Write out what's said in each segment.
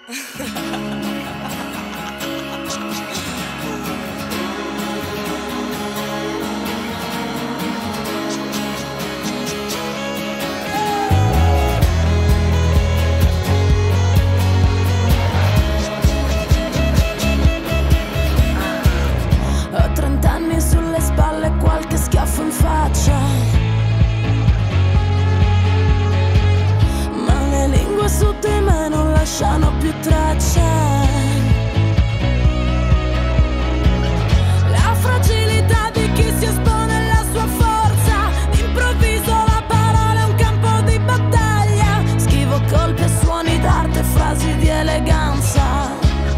Ho 30 anni sulle spalle e qualche schiaffo in faccia, ma le lingue su di me non lasciano più traccia. La fragilità di chi si espone alla sua forza, d'improvviso la parola è un campo di battaglia. Schivo colpi e suoni d'arte, frasi di eleganza.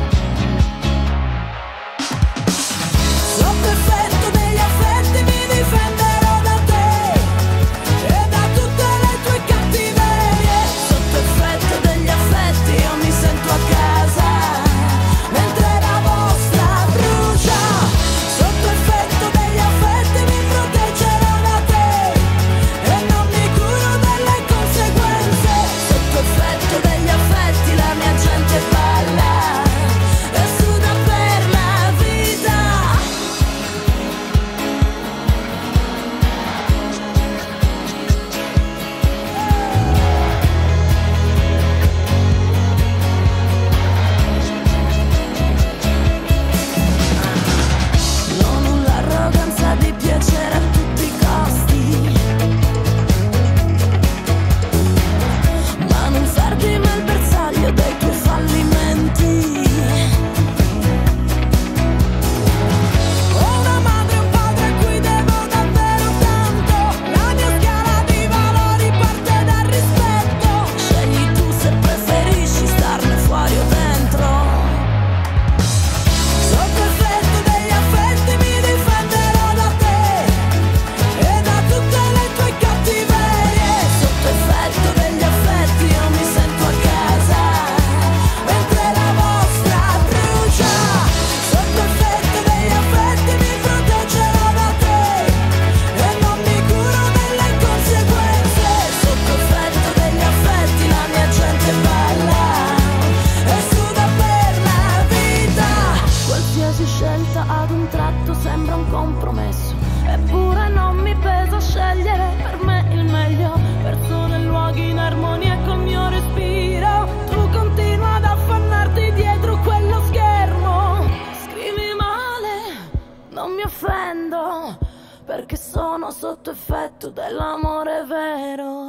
Sotto effetto degli affetti mi difenderò da te e da tutte le tue cattiverie. Sotto effetto degli affetti io mi sento a casa, mentre la vostra brucia. Sotto effetto degli affetti mi proteggerò da te e non mi curo delle conseguenze. Sotto effetto degli affetti la mia gente balla e suda per la vita. Non ho l'arroganza di piacere a tutti i costi, ma non far di me il bersaglio dei tuoi fallimenti. Ho una madre e un padre a cui devo davvero tanto, la mia scala di valori parte dal rispetto. Scegli tu se preferisci starne fuori o dentro. Sotto effetto degli affetti mi difenderò da te e da tutte le tue cattiverie. Sotto effetto degli affetti io mi sento a casa, mentre la vostra brucia. Sotto effetto degli affetti mi proteggerò da te e non mi curo delle conseguenze. Sotto effetto degli affetti la mia gente balla e suda per la vita. Qualsiasi scelta ad un tratto sembra un compromesso, eppure non mi pesa scegliere per me il meglio. Persone e luoghi in armonia col mio respiro. Tu continua ad affannarti dietro quello schermo. Scrivi male, non mi offendo, perché sono sotto effetto dell'amore vero.